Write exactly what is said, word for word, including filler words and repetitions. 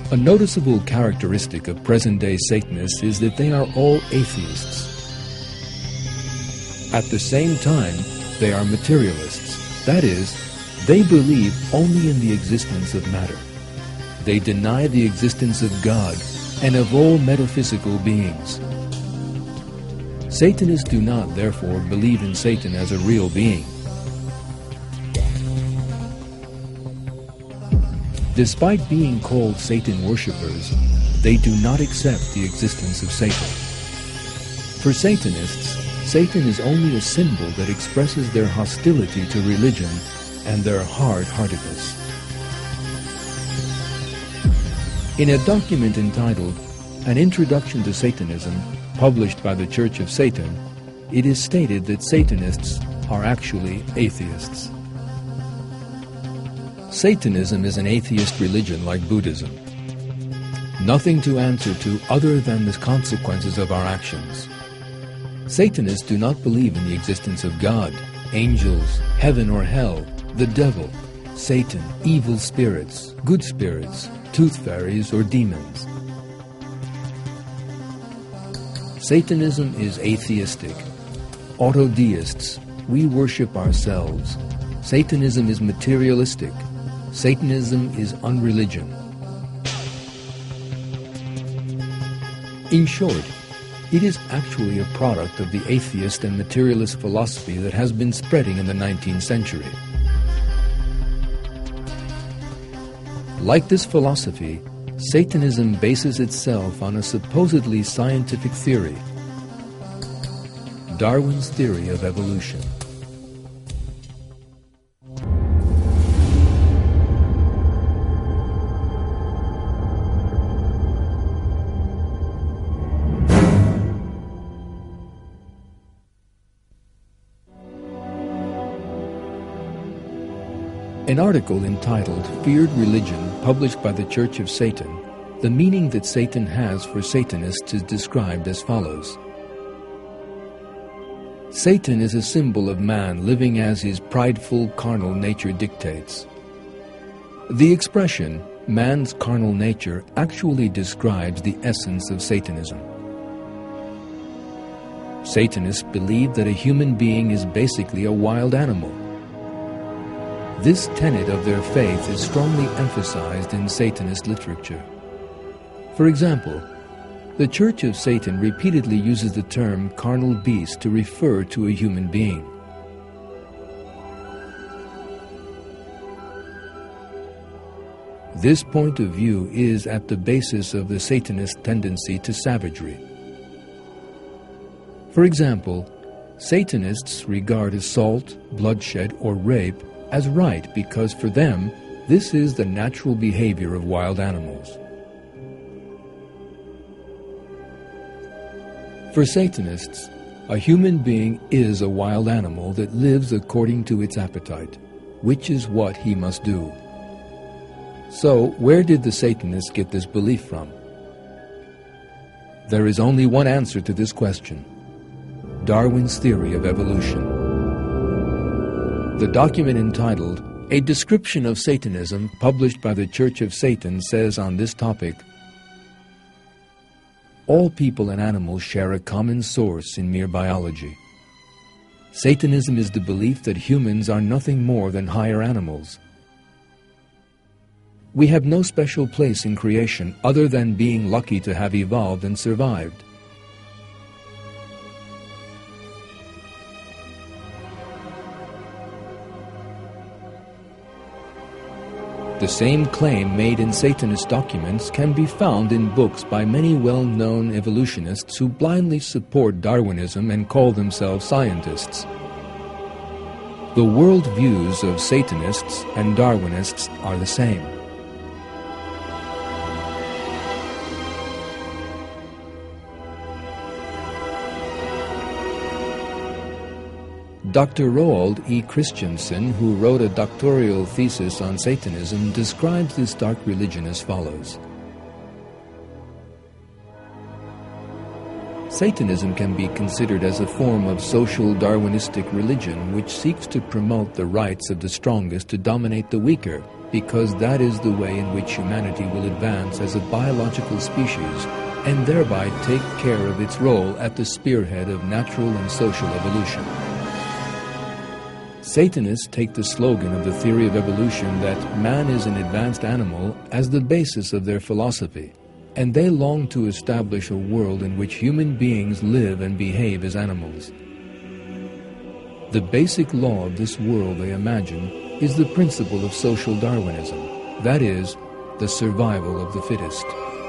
A noticeable characteristic of present-day Satanists is that they are all atheists. At the same time, they are materialists. That is, they believe only in the existence of matter. They deny the existence of God and of all metaphysical beings. Satanists do not, therefore, believe in Satan as a real being. Despite being called Satan worshippers, they do not accept the existence of Satan. For Satanists, Satan is only a symbol that expresses their hostility to religion and their hard-heartedness. In a document entitled An Introduction to Satanism, published by the Church of Satan, it is stated that Satanists are actually atheists. Satanism is an atheist religion like Buddhism. Nothing to answer to other than the consequences of our actions. Satanists do not believe in the existence of God, angels, heaven or hell, the devil, Satan, evil spirits, good spirits, tooth fairies or demons. Satanism is atheistic. Autodeists, we worship ourselves. Satanism is materialistic. Satanism is unreligion. In short, it is actually a product of the atheist and materialist philosophy that has been spreading in the nineteenth century. Like this philosophy, Satanism bases itself on a supposedly scientific theory, Darwin's theory of evolution. An article entitled Feared Religion, published by the Church of Satan, the meaning that Satan has for Satanists is described as follows. Satan is a symbol of man living as his prideful carnal nature dictates. The expression, man's carnal nature, actually describes the essence of Satanism. Satanists believe that a human being is basically a wild animal. This tenet of their faith is strongly emphasized in Satanist literature. For example, the Church of Satan repeatedly uses the term carnal beast to refer to a human being. This point of view is at the basis of the Satanist tendency to savagery. For example, Satanists regard assault, bloodshed, or rape as right because for them, this is the natural behavior of wild animals. For Satanists, a human being is a wild animal that lives according to its appetite, which is what he must do. So, where did the Satanists get this belief from? There is only one answer to this question: Darwin's theory of evolution. The document entitled A Description of Satanism, published by the Church of Satan, says on this topic, all people and animals share a common source in mere biology. Satanism is the belief that humans are nothing more than higher animals. We have no special place in creation other than being lucky to have evolved and survived. The same claim made in Satanist documents can be found in books by many well-known evolutionists who blindly support Darwinism and call themselves scientists. The world views of Satanists and Darwinists are the same. Doctor Roald E. Christensen, who wrote a doctoral thesis on Satanism, describes this dark religion as follows. Satanism can be considered as a form of social Darwinistic religion which seeks to promote the rights of the strongest to dominate the weaker, because that is the way in which humanity will advance as a biological species and thereby take care of its role at the spearhead of natural and social evolution. Satanists take the slogan of the theory of evolution that man is an advanced animal as the basis of their philosophy, and they long to establish a world in which human beings live and behave as animals. The basic law of this world, they imagine, is the principle of social Darwinism, that is, the survival of the fittest.